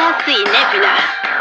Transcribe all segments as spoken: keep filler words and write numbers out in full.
cinéfila.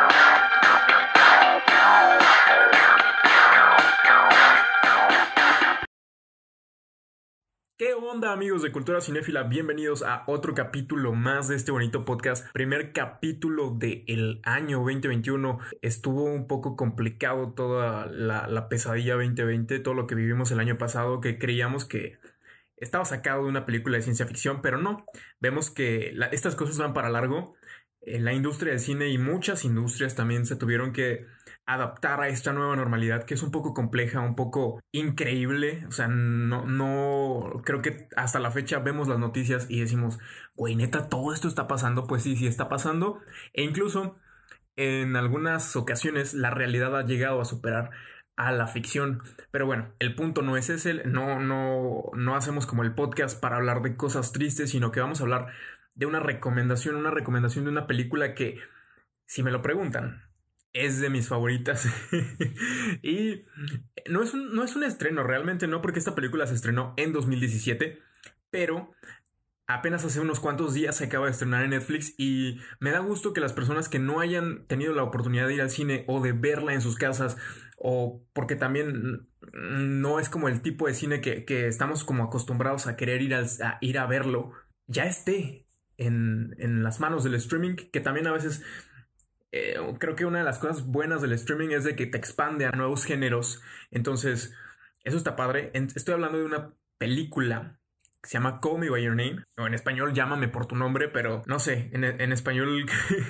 ¿Qué onda, amigos de Cultura Cinéfila? Bienvenidos a otro capítulo más de este bonito podcast. Primer capítulo del año veinte veintiuno. Estuvo un poco complicado toda la, la pesadilla veinte veinte, todo lo que vivimos el año pasado, que creíamos que estaba sacado de una película de ciencia ficción, pero no. Vemos que la, estas cosas van para largo. En la industria del cine y muchas industrias también se tuvieron que adaptar a esta nueva normalidad, que es un poco compleja, un poco increíble. O sea, no, no, creo que hasta la fecha vemos las noticias y decimos, güey, neta, todo esto está pasando. Pues sí, sí está pasando. E incluso en algunas ocasiones la realidad ha llegado a superar a la ficción. Pero bueno, el punto no es ese. No, no, no hacemos como el podcast para hablar de cosas tristes, sino que vamos a hablar de una recomendación, una recomendación de una película que, si me lo preguntan, es de mis favoritas. Y no es, un, no es un estreno, realmente no, porque esta película se estrenó en dos mil diecisiete, pero apenas hace unos cuantos días se acaba de estrenar en Netflix y me da gusto que las personas que no hayan tenido la oportunidad de ir al cine o de verla en sus casas, o porque también no es como el tipo de cine que, que estamos como acostumbrados a querer ir, al, a ir a verlo, ya esté en, en las manos del streaming, que también a veces... Eh, creo que una de las cosas buenas del streaming es de que te expande a nuevos géneros. Entonces, eso está padre. En- Estoy hablando de una película que se llama Call Me By Your Name, o en español Llámame por tu nombre, pero no sé, en, en español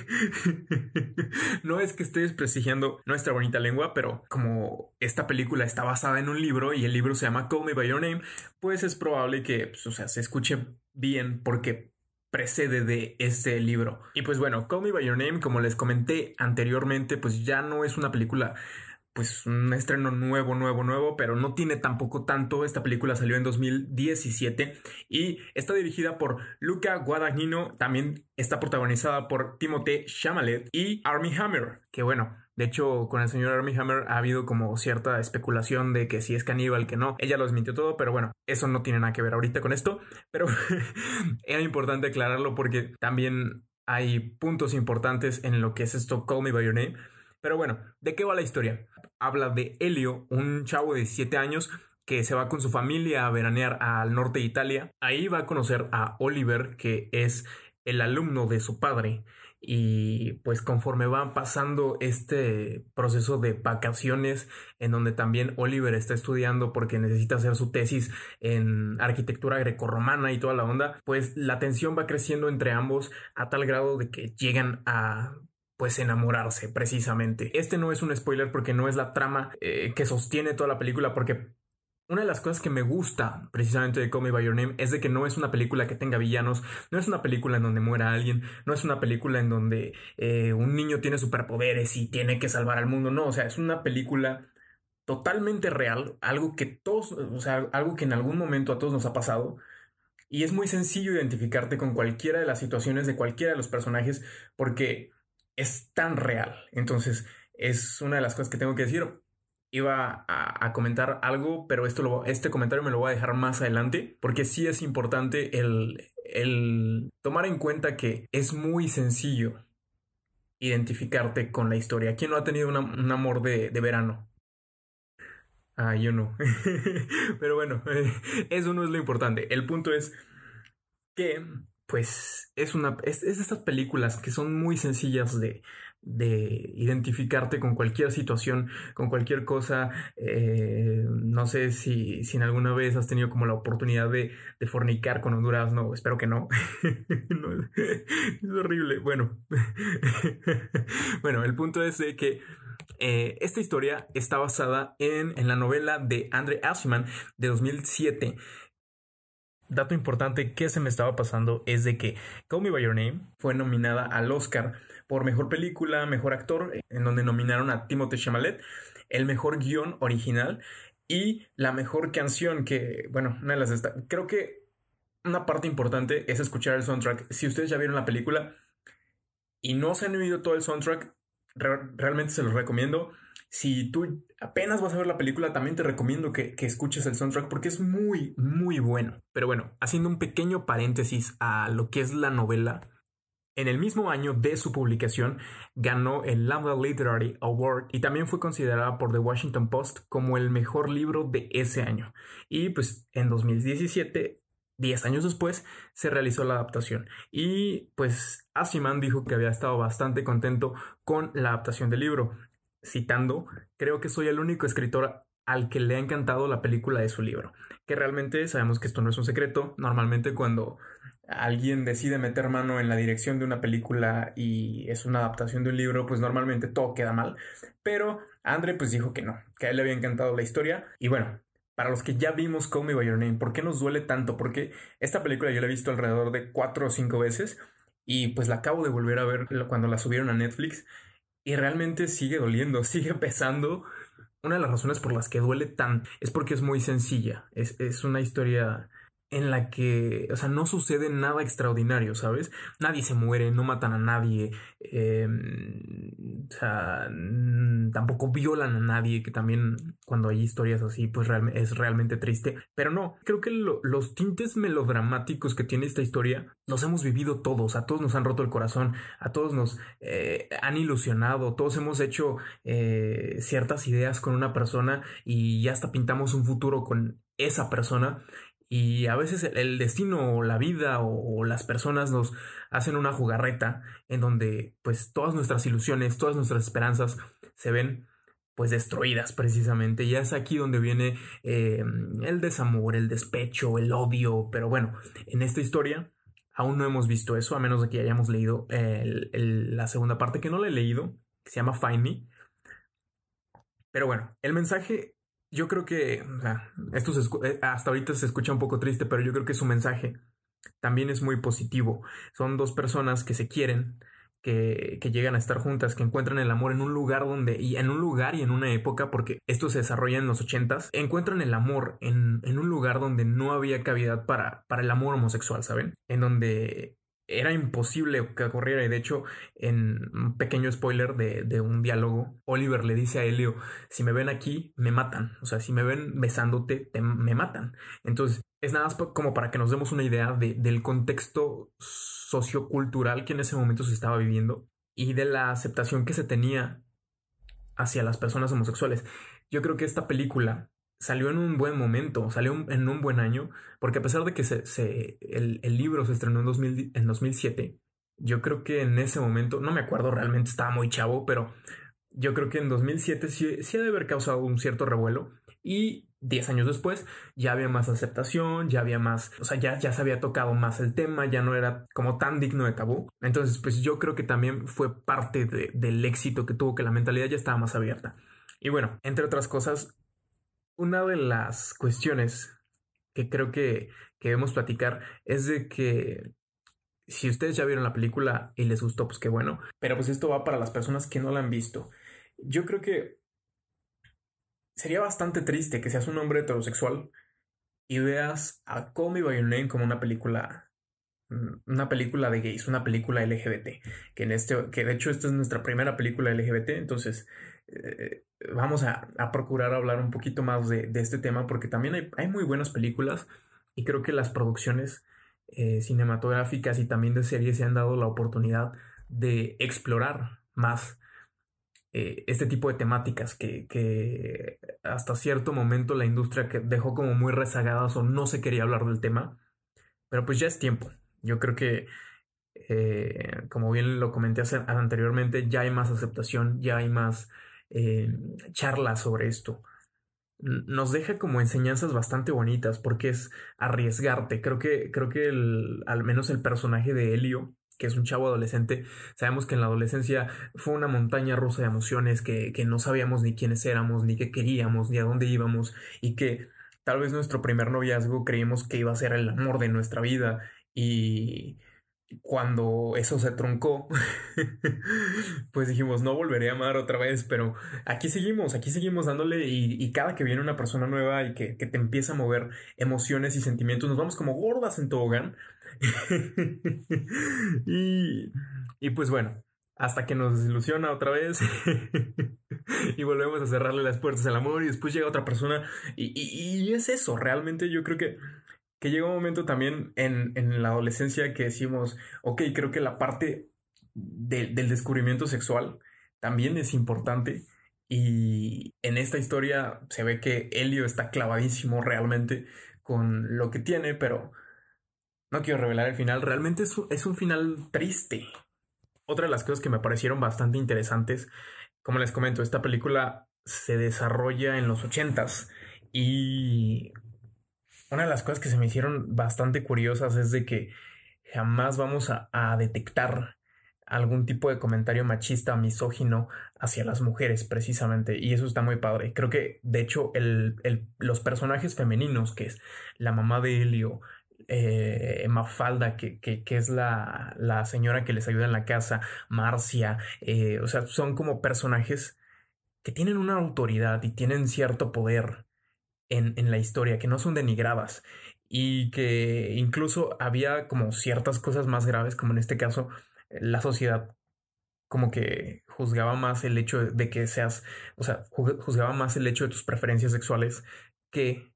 no es que esté desprestigiando nuestra bonita lengua, pero como esta película está basada en un libro y el libro se llama Call Me By Your Name, pues es probable que, pues, o sea, se escuche bien porque precede de este libro. Y pues bueno, Call Me By Your Name, como les comenté anteriormente, pues ya no es una película, pues un estreno nuevo, nuevo, nuevo, pero no tiene tampoco tanto. Esta película salió en dos mil diecisiete y está dirigida por Luca Guadagnino. También está protagonizada por Timothée Chalamet y Armie Hammer, que bueno, de hecho, con el señor Armie Hammer ha habido como cierta especulación de que si es caníbal, que no. Ella lo desmintió todo, pero bueno, eso no tiene nada que ver ahorita con esto. Pero era importante aclararlo porque también hay puntos importantes en lo que es esto, Call Me By Your Name. Pero bueno, ¿de qué va la historia? Habla de Elio, un chavo de diecisiete años que se va con su familia a veranear al norte de Italia. Ahí va a conocer a Oliver, que es el alumno de su padre. Y pues conforme van pasando este proceso de vacaciones, en donde también Oliver está estudiando porque necesita hacer su tesis en arquitectura grecorromana y toda la onda, pues la tensión va creciendo entre ambos a tal grado de que llegan a... pues enamorarse, precisamente. Este no es un spoiler porque no es la trama eh, que sostiene toda la película, porque una de las cosas que me gusta precisamente de Call Me By Your Name es de que no es una película que tenga villanos, no es una película en donde muera alguien, no es una película en donde eh, un niño tiene superpoderes y tiene que salvar al mundo, no, o sea, es una película totalmente real, algo que todos, o sea, algo que en algún momento a todos nos ha pasado. Y es muy sencillo identificarte con cualquiera de las situaciones de cualquiera de los personajes porque es tan real. Entonces, es una de las cosas que tengo que decir. Iba a, a comentar algo, pero esto lo- este comentario me lo voy a dejar más adelante, porque sí es importante el, el tomar en cuenta que es muy sencillo identificarte con la historia. ¿Quién no ha tenido una- un amor de, de verano? Ah, yo no. Pero bueno, eso no es lo importante. El punto es que, pues, es una, es, es de estas películas que son muy sencillas de, de identificarte con cualquier situación, con cualquier cosa. Eh, no sé si, si en alguna vez has tenido como la oportunidad de, de fornicar con Honduras, no, espero que no. No, es horrible. Bueno, bueno, el punto es de que eh, esta historia está basada en, en la novela de Andre Aciman de dos mil siete. Dato importante que se me estaba pasando es de que Call Me By Your Name fue nominada al Oscar por Mejor Película, Mejor Actor, en donde nominaron a Timothée Chalamet, el Mejor Guión Original y la Mejor Canción, que, bueno, una de las... esta- creo que una parte importante es escuchar el soundtrack. Si ustedes ya vieron la película y no se han oído todo el soundtrack, re- realmente se los recomiendo. Si tú apenas vas a ver la película, también te recomiendo que, que escuches el soundtrack porque es muy, muy bueno. Pero bueno, haciendo un pequeño paréntesis a lo que es la novela, En el mismo año de su publicación, ganó el Lambda Literary Award y también fue considerada por The Washington Post como el mejor libro de ese año. Y pues en dos mil diecisiete, diez años después, se realizó la adaptación. Y pues Asimov dijo que había estado bastante contento con la adaptación del libro. Citando, creo que soy el único escritor al que le ha encantado la película de su libro. Que realmente sabemos que esto no es un secreto. Normalmente cuando alguien decide meter mano en la dirección de una película y es una adaptación de un libro, pues normalmente todo queda mal. Pero Andre pues dijo que no, que a él le había encantado la historia. Y bueno, para los que ya vimos Call Me By Your Name, ¿por qué nos duele tanto? Porque esta película yo la he visto alrededor de cuatro o cinco veces y pues la acabo de volver a ver cuando la subieron a Netflix y realmente sigue doliendo, sigue pesando. Una de las razones por las que duele tan es porque es muy sencilla. Es, es una historia en la que, o sea, no sucede nada extraordinario, ¿sabes? Nadie se muere, no matan a nadie, eh, o sea, n- tampoco violan a nadie, que también cuando hay historias así, pues real- es realmente triste. Pero no, creo que lo- los tintes melodramáticos que tiene esta historia los hemos vivido todos, a todos nos han roto el corazón, a todos nos eh, han ilusionado, todos hemos hecho eh, ciertas ideas con una persona y ya hasta pintamos un futuro con esa persona. Y a veces el, el destino o la vida o, o las personas nos hacen una jugarreta en donde pues todas nuestras ilusiones, todas nuestras esperanzas se ven pues destruidas precisamente. Y es aquí donde viene eh, el desamor, el despecho, el odio. Pero bueno, en esta historia aún no hemos visto eso, a menos de que hayamos leído el- el- la segunda parte, que no la he leído, que se llama Find Me. Pero bueno, el mensaje, yo creo que, o sea, esto se escu- eh, hasta ahorita se escucha un poco triste, pero yo creo que su mensaje también es muy positivo. Son dos personas que se quieren, que, que llegan a estar juntas, que encuentran el amor en un lugar donde, y en un lugar y en una época, porque esto se desarrolla en los ochentas, encuentran el amor en, en un lugar donde no había cavidad para, para el amor homosexual, ¿saben? En donde era imposible que ocurriera, y de hecho, en un pequeño spoiler de, de un diálogo, Oliver le dice a Helio, si me ven aquí, me matan, o sea, si me ven besándote, te- me matan. Entonces, es nada más pa- como para que nos demos una idea de- del contexto sociocultural que en ese momento se estaba viviendo y de la aceptación que se tenía hacia las personas homosexuales. Yo creo que esta película salió en un buen momento, salió en un buen año, porque a pesar de que se, se- el, el libro se estrenó en, dos mil, en dos mil siete, yo creo que en ese momento, no me acuerdo realmente, estaba muy chavo, pero yo creo que en dos mil siete sí, sí ha de haber causado un cierto revuelo y diez años después ya había más aceptación, ya había más, o sea, ya, ya se había tocado más el tema, ya no era como tan digno de tabú. Entonces, pues yo creo que también fue parte de- del éxito que tuvo, que la mentalidad ya estaba más abierta. Y bueno, entre otras cosas, una de las cuestiones que creo que, que debemos platicar es de que si ustedes ya vieron la película y les gustó, pues qué bueno. Pero pues esto va para las personas que no la han visto. Yo creo que sería bastante triste que seas un hombre heterosexual y veas a Call Me By Your Name como una película, mm, una película de gays, una película L G B T, que en este, que de hecho esta es nuestra primera película L G B T, entonces eh, vamos a, a procurar hablar un poquito más de, de este tema porque también hay, hay muy buenas películas y creo que las producciones eh, cinematográficas y también de series se han dado la oportunidad de explorar más eh, este tipo de temáticas que, que hasta cierto momento la industria que dejó como muy rezagadas o no se quería hablar del tema, pero pues ya es tiempo. Yo creo que, eh, como bien lo comenté hace- anteriormente, ya hay más aceptación, ya hay más eh, charlas sobre esto. N- Nos deja como enseñanzas bastante bonitas porque es arriesgarte. Creo que, creo que el- al menos el personaje de Helio, que es un chavo adolescente, sabemos que en la adolescencia fue una montaña rusa de emociones, que, que no sabíamos ni quiénes éramos, ni qué queríamos, ni a dónde íbamos, y que tal vez nuestro primer noviazgo creímos que iba a ser el amor de nuestra vida, y cuando eso se truncó, pues dijimos, no volveré a amar otra vez, pero aquí seguimos, aquí seguimos dándole y, y cada que viene una persona nueva y que, que te empieza a mover emociones y sentimientos, nos vamos como gordas en tobogán. y, y pues bueno, hasta que nos desilusiona otra vez y volvemos a cerrarle las puertas al amor y después llega otra persona y, y, y es eso, realmente yo creo que que llega un momento también en, en la adolescencia que decimos, ok, creo que la parte de, del descubrimiento sexual también es importante. Y en esta historia se ve que Elio está clavadísimo realmente con lo que tiene, pero no quiero revelar el final. Realmente es un, es un final triste. Otra de las cosas que me parecieron bastante interesantes, como les comento, esta película se desarrolla en los ochentas y una de las cosas que se me hicieron bastante curiosas es de que jamás vamos a, a detectar algún tipo de comentario machista o misógino hacia las mujeres precisamente, y eso está muy padre. Creo que de hecho el, el, los personajes femeninos, que es la mamá de Helio, eh, Mafalda, que, que, que es la, la señora que les ayuda en la casa, Marcia, eh, o sea, son como personajes que tienen una autoridad y tienen cierto poder en, en la historia, que no son denigradas y que incluso había como ciertas cosas más graves, como en este caso la sociedad como que juzgaba más el hecho de, de que seas, o sea, ju- juzgaba más el hecho de tus preferencias sexuales que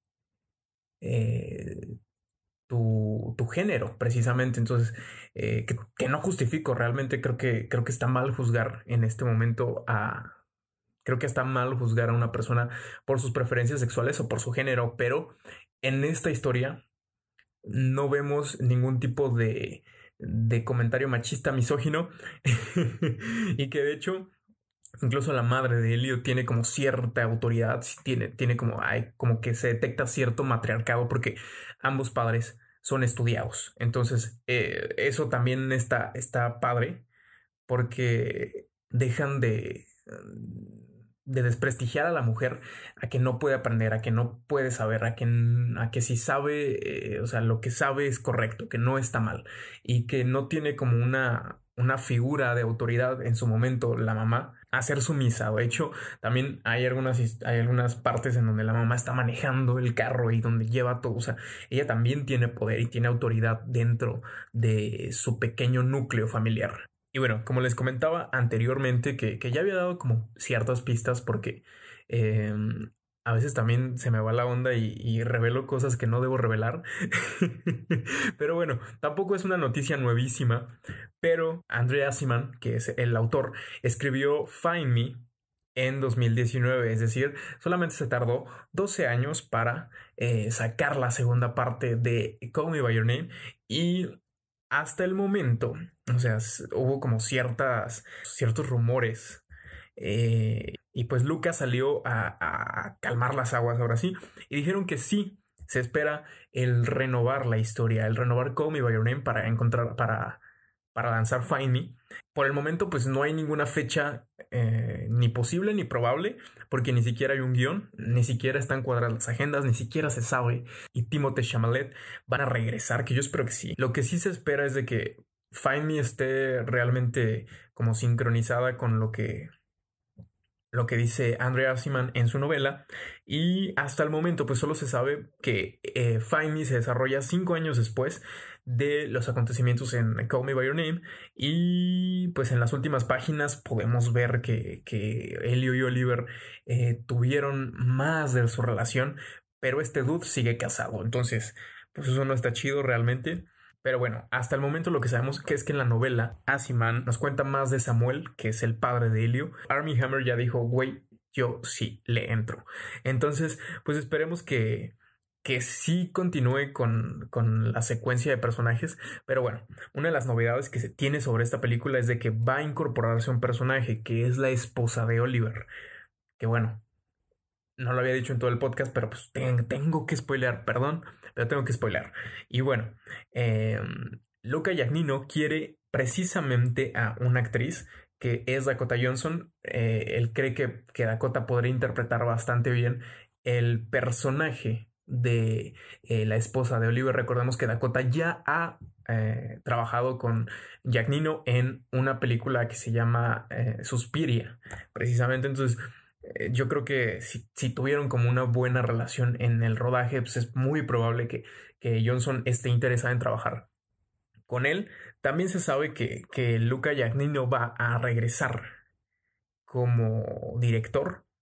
eh, tu, tu género, precisamente. Entonces, eh, que, que no justifico, realmente creo que, creo que está mal juzgar en este momento a... Creo que está mal juzgar a una persona por sus preferencias sexuales o por su género, pero en esta historia no vemos ningún tipo de, de comentario machista, misógino, y que de hecho incluso la madre de Elio tiene como cierta autoridad, sí, tiene, tiene como, hay, como que se detecta cierto matriarcado porque ambos padres son estudiados. Entonces, eh, eso también está, está padre porque dejan de, de desprestigiar a la mujer a que no puede aprender, a que no puede saber, a que, a que si sabe, eh, o sea, lo que sabe es correcto, que no está mal y que no tiene como una, una figura de autoridad en su momento, la mamá, a ser sumisa. De hecho, también hay algunas, hay algunas partes en donde la mamá está manejando el carro y donde lleva todo, o sea, ella también tiene poder y tiene autoridad dentro de su pequeño núcleo familiar. Y bueno, como les comentaba anteriormente, que, que ya había dado como ciertas pistas porque eh, a veces también se me va la onda y, y revelo cosas que no debo revelar. Pero bueno, tampoco es una noticia nuevísima, pero Andrea Aciman, que es el autor, escribió Find Me en dos mil diecinueve, es decir, solamente se tardó doce años para eh, sacar la segunda parte de Call Me By Your Name y hasta el momento, o sea, s- hubo como ciertas, ciertos rumores. eh, y pues Lucas salió a, a calmar las aguas ahora sí. Y dijeron que sí, se espera el renovar la historia, el renovar Call Me By Your Name para encontrar, para, para lanzar Find Me. Por el momento, pues no hay ninguna fecha eh, ni posible ni probable, porque ni siquiera hay un guión, ni siquiera están cuadradas las agendas, ni siquiera se sabe. Y Timothée Chalamet van a regresar, que yo espero que sí. Lo que sí se espera es de que Find Me esté realmente como sincronizada con lo que lo que dice Andrea Aciman en su novela, y hasta el momento pues solo se sabe que eh, Find Me se desarrolla cinco años después de los acontecimientos en Call Me By Your Name, y pues en las últimas páginas podemos ver que, que Elio y Oliver eh, tuvieron más de su relación, pero este dude sigue casado, entonces pues eso no está chido realmente. Pero bueno, hasta el momento lo que sabemos que es que en la novela Aciman nos cuenta más de Samuel, que es el padre de Helio. Armie Hammer ya dijo, güey, yo sí le entro. Entonces, pues esperemos que, que sí continúe con, con la secuencia de personajes. Pero bueno, una de las novedades que se tiene sobre esta película es de que va a incorporarse un personaje que es la esposa de Oliver. Que bueno, no lo había dicho en todo el podcast, pero pues ten- tengo que spoilear, perdón, pero tengo que spoilear. Y bueno, eh, Luca Guadagnino quiere precisamente a una actriz que es Dakota Johnson. Eh, él cree que, que Dakota podría interpretar bastante bien el personaje de eh, la esposa de Oliver. Recordemos que Dakota ya ha eh, trabajado con Guadagnino en una película que se llama eh, Suspiria, precisamente. Entonces, eh, yo creo que si, si tuvieron como una buena relación en el rodaje, pues es muy probable que, que Johnson esté interesada en trabajar con él. También se sabe que, que Luca Guadagnino va a regresar como director,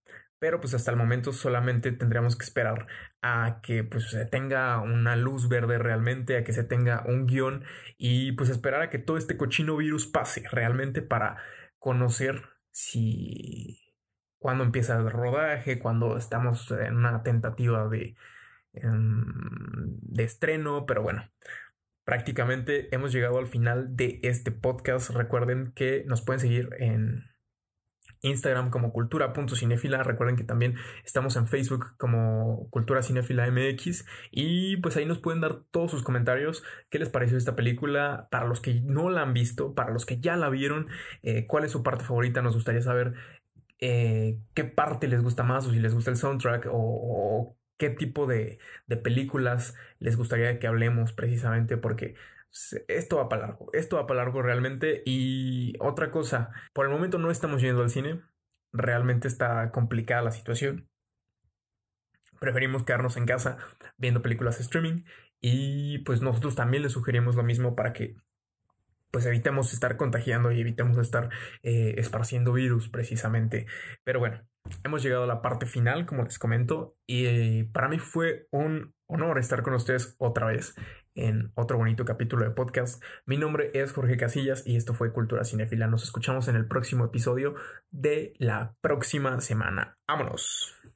pero pues hasta el momento solamente tendríamos que esperar a que pues se tenga una luz verde realmente, a que se tenga un guión y pues esperar a que todo este cochino virus pase realmente para conocer si cuándo empieza el rodaje, cuando estamos en una tentativa de, em, de estreno, pero bueno. Prácticamente hemos llegado al final de este podcast. Recuerden que nos pueden seguir en Instagram como cultura.cinéfila. Recuerden que también estamos en Facebook como Cultura Cinéfila M X. Y pues ahí nos pueden dar todos sus comentarios. ¿Qué les pareció esta película? Para los que no la han visto, para los que ya la vieron, eh, ¿cuál es su parte favorita? Nos gustaría saber eh, qué parte les gusta más o si les gusta el soundtrack o, o qué tipo de, de películas les gustaría que hablemos precisamente porque esto va para largo, esto va para largo realmente. Y otra cosa, por el momento no estamos yendo al cine, realmente está complicada la situación, preferimos quedarnos en casa viendo películas de streaming y pues nosotros también les sugerimos lo mismo para que pues evitemos estar contagiando y evitemos estar eh, esparciendo virus precisamente. Pero bueno, hemos llegado a la parte final, como les comento, y eh, para mí fue un honor estar con ustedes otra vez en otro bonito capítulo de podcast. Mi nombre es Jorge Casillas y esto fue Cultura Cinéfila. Nos escuchamos en el próximo episodio de la próxima semana. ¡Vámonos!